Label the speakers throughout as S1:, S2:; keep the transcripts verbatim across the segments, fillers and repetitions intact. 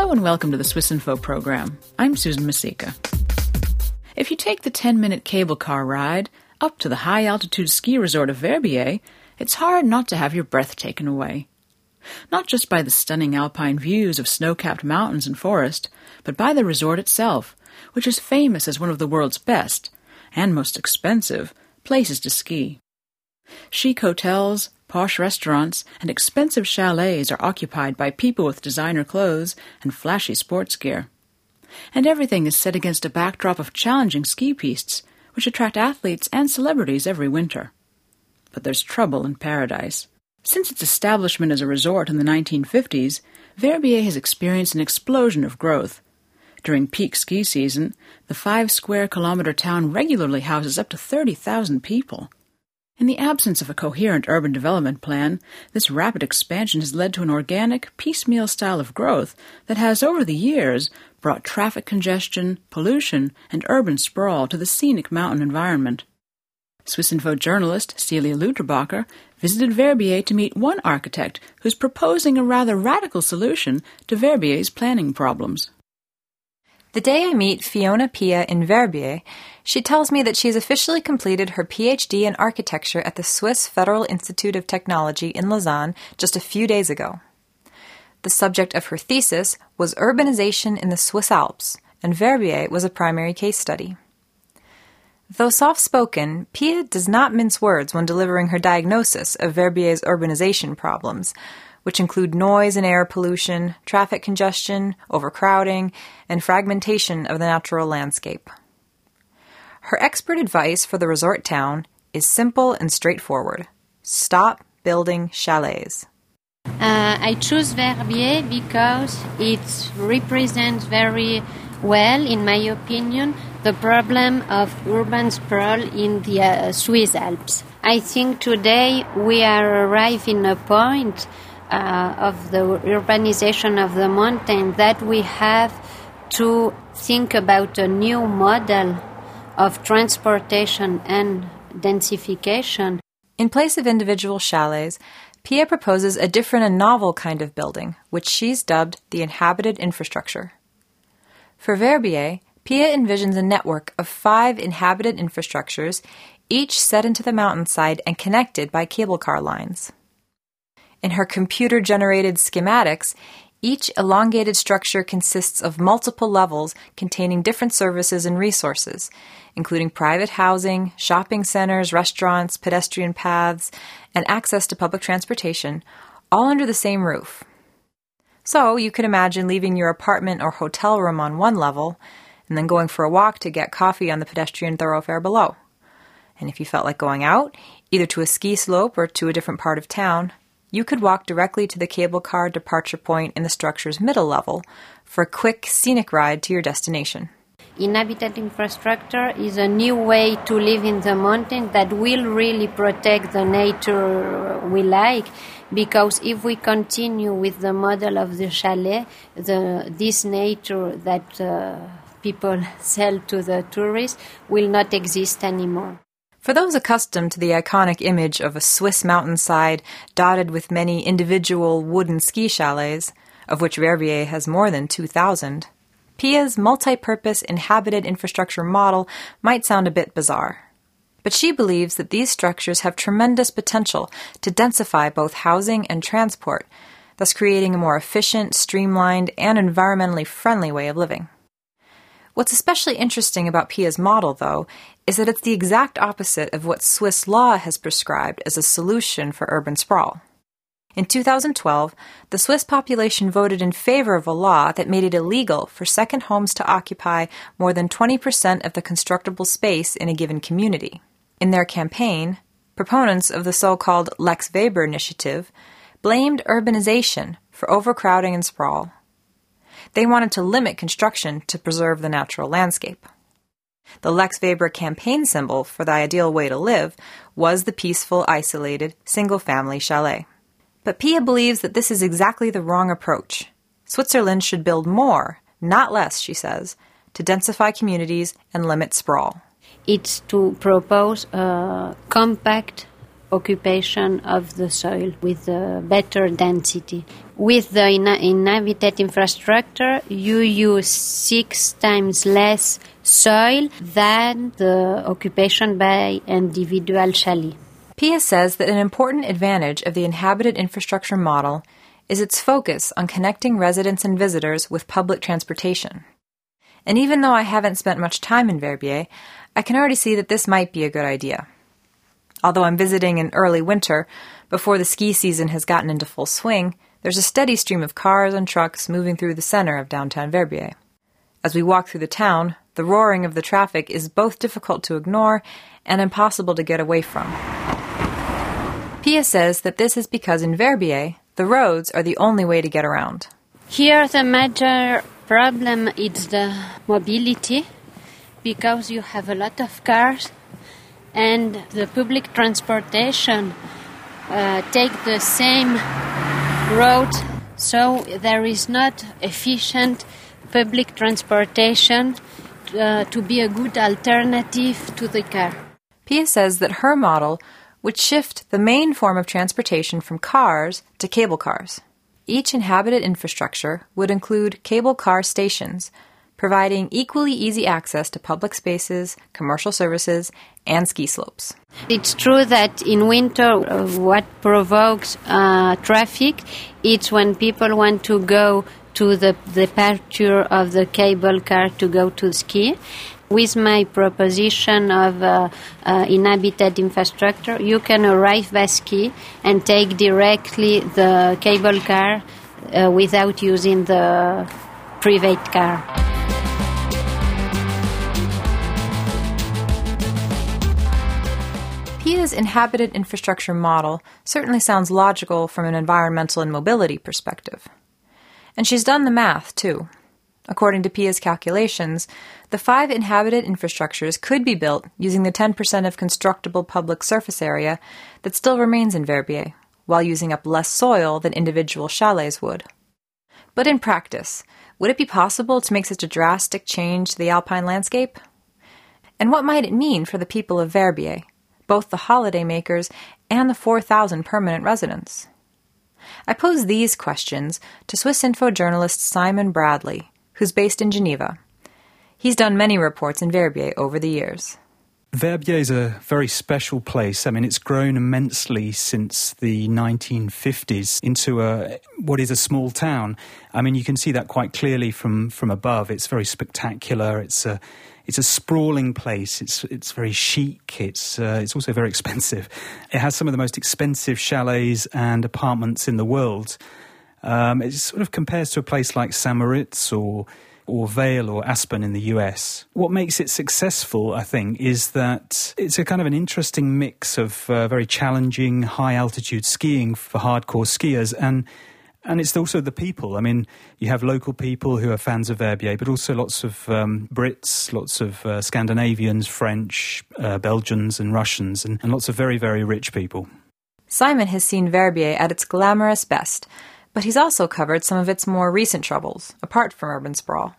S1: Hello and welcome to the Swiss Info program. I'm Susan Masika. If you take the ten-minute cable car ride up to the high-altitude ski resort of Verbier, it's hard not to have your breath taken away. Not just by the stunning alpine views of snow-capped mountains and forest, but by the resort itself, which is famous as one of the world's best, and most expensive, places to ski. Chic hotels, posh restaurants, and expensive chalets are occupied by people with designer clothes and flashy sports gear. And everything is set against a backdrop of challenging ski pistes, which attract athletes and celebrities every winter. But there's trouble in paradise. Since its establishment as a resort in the nineteen fifties, Verbier has experienced an explosion of growth. During peak ski season, the five-square-kilometer town regularly houses up to thirty thousand people. In the absence of a coherent urban development plan, this rapid expansion has led to an organic, piecemeal style of growth that has, over the years, brought traffic congestion, pollution, and urban sprawl to the scenic mountain environment. Swiss Info journalist Celia Luterbacher visited Verbier to meet one architect who's proposing a rather radical solution to Verbier's planning problems.
S2: The day I meet Fiona Pia in Verbier, she tells me that she has officially completed her P H D in architecture at the Swiss Federal Institute of Technology in Lausanne just a few days ago. The subject of her thesis was urbanization in the Swiss Alps, and Verbier was a primary case study. Though soft-spoken, Pia does not mince words when delivering her diagnosis of Verbier's urbanization problems, which include noise and air pollution, traffic congestion, overcrowding, and fragmentation of the natural landscape. Her expert advice for the resort town is simple and straightforward. Stop building chalets.
S3: Uh, I choose Verbier because it represents very well, in my opinion, the problem of urban sprawl in the uh, Swiss Alps. I think today we are arriving at a point uh, of the urbanization of the mountain that we have to think about a new model of transportation and densification.
S2: In place of individual chalets, Pia proposes a different and novel kind of building, which she's dubbed the inhabited infrastructure. For Verbier, Pia envisions a network of five inhabited infrastructures, each set into the mountainside and connected by cable car lines. In her computer-generated schematics, each elongated structure consists of multiple levels containing different services and resources, including private housing, shopping centers, restaurants, pedestrian paths, and access to public transportation, all under the same roof. So you could imagine leaving your apartment or hotel room on one level, and then going for a walk to get coffee on the pedestrian thoroughfare below. And if you felt like going out, either to a ski slope or to a different part of town, you could walk directly to the cable car departure point in the structure's middle level for a quick, scenic ride to your destination.
S3: Inhabited infrastructure is a new way to live in the mountain that will really protect the nature we like, because if we continue with the model of the chalet, the, this nature that uh, people sell to the tourists will not exist anymore.
S2: For those accustomed to the iconic image of a Swiss mountainside dotted with many individual wooden ski chalets, of which Verbier has more than two thousand, Pia's multi-purpose inhabited infrastructure model might sound a bit bizarre. But she believes that these structures have tremendous potential to densify both housing and transport, thus creating a more efficient, streamlined, and environmentally friendly way of living. What's especially interesting about Pia's model, though, is that it's the exact opposite of what Swiss law has prescribed as a solution for urban sprawl. In two thousand twelve, the Swiss population voted in favor of a law that made it illegal for second homes to occupy more than twenty percent of the constructible space in a given community. In their campaign, proponents of the so-called Lex Weber initiative blamed urbanization for overcrowding and sprawl. They wanted to limit construction to preserve the natural landscape. The Lex Weber campaign symbol for the ideal way to live was the peaceful, isolated, single-family chalet. But Pia believes that this is exactly the wrong approach. Switzerland should build more, not less, she says, to densify communities and limit sprawl.
S3: It's to propose a compact occupation of the soil with a better density. With the in- inhabited infrastructure, you use six times less soil than the occupation by individual chalet.
S2: Pia says that an important advantage of the inhabited infrastructure model is its focus on connecting residents and visitors with public transportation. And even though I haven't spent much time in Verbier, I can already see that this might be a good idea. Although I'm visiting in early winter, before the ski season has gotten into full swing, there's a steady stream of cars and trucks moving through the center of downtown Verbier. As we walk through the town, the roaring of the traffic is both difficult to ignore and impossible to get away from. Pia says that this is because in Verbier, the roads are the only way to get around.
S3: Here the major problem is the mobility, because you have a lot of cars and the public transportation uh, take the same road, so there is not efficient public transportation uh, to be a good alternative to the car.
S2: Pia says that her model would shift the main form of transportation from cars to cable cars. Each inhabited infrastructure would include cable car stations, providing equally easy access to public spaces, commercial services, and ski slopes.
S3: It's true that in winter, uh, what provokes uh, traffic, it's when people want to go to the departure of the cable car to go to ski. With my proposition of uh, uh, inhabited infrastructure, you can arrive by ski and take directly the cable car uh, without using the private car.
S2: Pia's inhabited infrastructure model certainly sounds logical from an environmental and mobility perspective. And she's done the math, too. According to Pia's calculations, the five inhabited infrastructures could be built using the ten percent of constructible public surface area that still remains in Verbier, while using up less soil than individual chalets would. But in practice, would it be possible to make such a drastic change to the alpine landscape? And what might it mean for the people of Verbier, both the holidaymakers and the four thousand permanent residents? I pose these questions to Swiss Info journalist Simon Bradley, who's based in Geneva. He's done many reports in Verbier over the years.
S4: Verbier is a very special place. I mean, it's grown immensely since the nineteen fifties into a what is a small town. I mean, you can see that quite clearly from, from above. It's very spectacular. It's a it's a sprawling place. It's it's very chic. It's uh, it's also very expensive. It has some of the most expensive chalets and apartments in the world. Um, it sort of compares to a place like Saint Moritz or or Vail or Aspen in the U S. What makes it successful, I think, is that it's a kind of an interesting mix of uh, very challenging high-altitude skiing for hardcore skiers, and and it's also the people. I mean, you have local people who are fans of Verbier, but also lots of um, Brits, lots of uh, Scandinavians, French, uh, Belgians and Russians, and, and lots of very, very rich people.
S2: Simon has seen Verbier at its glamorous best, but he's also covered some of its more recent troubles, apart from urban sprawl.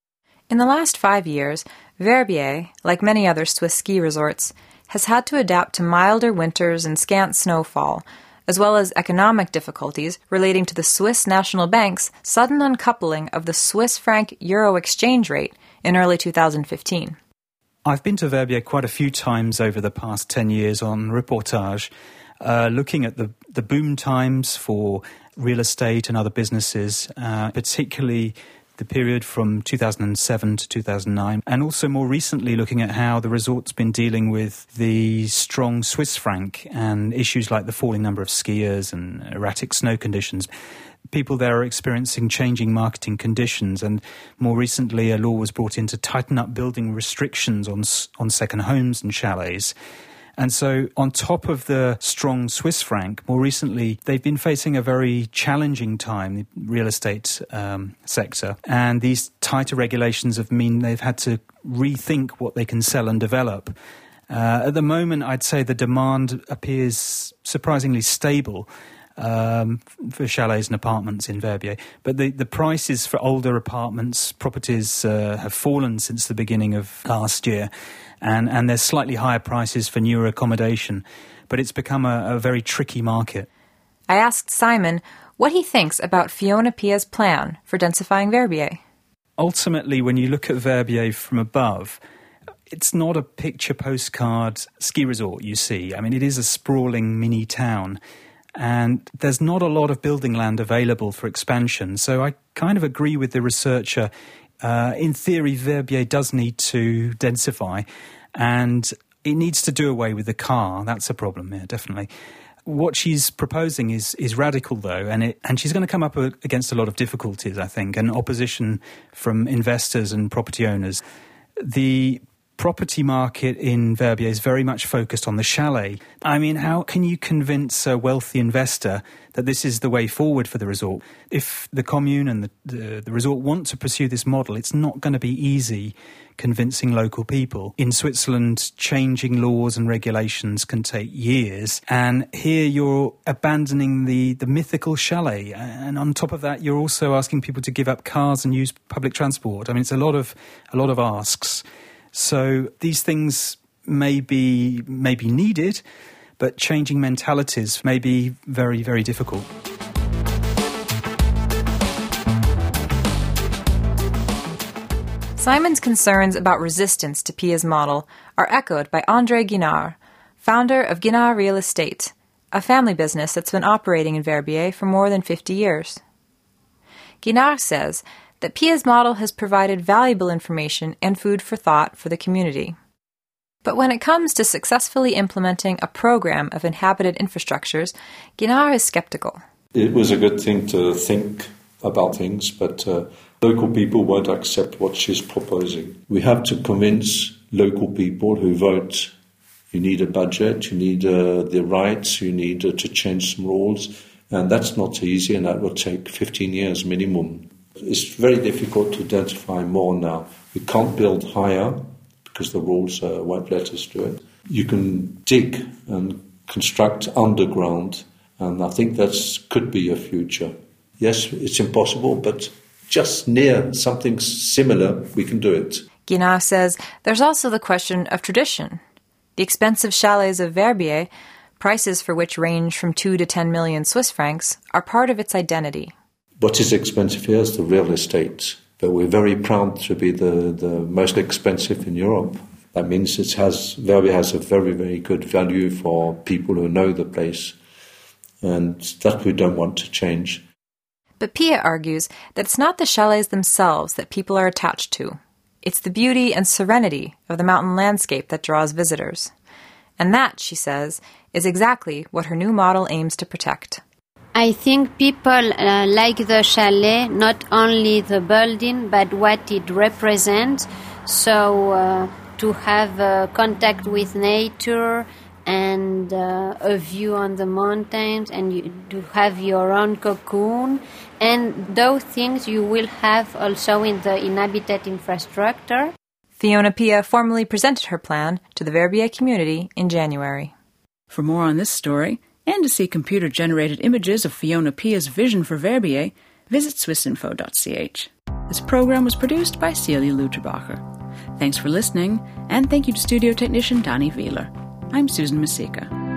S2: In the last five years, Verbier, like many other Swiss ski resorts, has had to adapt to milder winters and scant snowfall, as well as economic difficulties relating to the Swiss National Bank's sudden uncoupling of the Swiss franc-euro exchange rate in early two thousand fifteen.
S4: I've been to Verbier quite a few times over the past ten years on reportage, uh, looking at the, the boom times for real estate and other businesses, uh, particularly the period from two thousand seven to two thousand nine, and also more recently looking at how the resort's been dealing with the strong Swiss franc and issues like the falling number of skiers and erratic snow conditions. People there are experiencing changing marketing conditions, and more recently a law was brought in to tighten up building restrictions on on second homes and chalets. And so on top of the strong Swiss franc, more recently, they've been facing a very challenging time, the real estate um, sector. And these tighter regulations have mean they've had to rethink what they can sell and develop. Uh, at the moment, I'd say the demand appears surprisingly stable um, for chalets and apartments in Verbier. But the, the prices for older apartments, properties uh, have fallen since the beginning of last year. And, and there's slightly higher prices for newer accommodation. but it's become a, a very tricky market.
S2: I asked Simon what he thinks about Fiona Pia's plan for densifying Verbier.
S4: Ultimately, when you look at Verbier from above, it's not a picture postcard ski resort you see. I mean, it is a sprawling mini town, and there's not a lot of building land available for expansion. So I kind of agree with the researcher. Uh, in theory, Verbier does need to densify, and it needs to do away with the car. That's a problem, yeah, definitely. What she's proposing is is radical, though, and it and she's going to come up against a lot of difficulties, I think, and opposition from investors and property owners. The property market in Verbier is very much focused on the chalet. I mean, how can you convince a wealthy investor that this is the way forward for the resort? If the commune and the, the, the resort want to pursue this model, it's not going to be easy convincing local people. In Switzerland, changing laws and regulations can take years, and here you're abandoning the, the mythical chalet, and on top of that, you're also asking people to give up cars and use public transport. I mean, it's a lot of a lot of asks. So these things may be, may be needed, but changing mentalities may be very, very difficult.
S2: Simon's concerns about resistance to Pia's model are echoed by André Guinard, founder of Guinard Real Estate, a family business that's been operating in Verbier for more than fifty years. Guinard says that Pia's model has provided valuable information and food for thought for the community. But when it comes to successfully implementing a program of inhabited infrastructures, Guinard is skeptical.
S5: It was a good thing to think about things, but uh, local people won't accept what she's proposing. We have to convince local people who vote. You need a budget, you need uh, the rights, you need uh, to change some rules, and that's not easy, and that will take fifteen years minimum. It's very difficult to densify more now. We can't build higher because the rules uh, won't let us do it. You can dig and construct underground, and I think that could be a future. Yes, it's impossible, but just near something similar, we can do it.
S2: Guinard says there's also the question of tradition. The expensive chalets of Verbier, prices for which range from two to ten million Swiss francs, are part of its identity.
S5: What is expensive here is the real estate, but we're very proud to be the, the most expensive in Europe. That means it has Verbier has a very, very good value for people who know the place, and that we don't want to change.
S2: But Pia argues that it's not the chalets themselves that people are attached to. It's the beauty and serenity of the mountain landscape that draws visitors. And that, she says, is exactly what her new model aims to protect.
S3: I think people uh, like the chalet, not only the building, but what it represents. So uh, to have uh, contact with nature and uh, a view on the mountains, and you, to have your own cocoon. And those things you will have also in the inhabited infrastructure.
S2: Fiona Pia formally presented her plan to the Verbier community in January.
S1: For more on this story, and to see computer-generated images of Fiona Pia's vision for Verbier, visit swissinfo dot c h. This program was produced by Celia Luterbacher. Thanks for listening, and thank you to studio technician Danny Wheeler. I'm Susan Masika.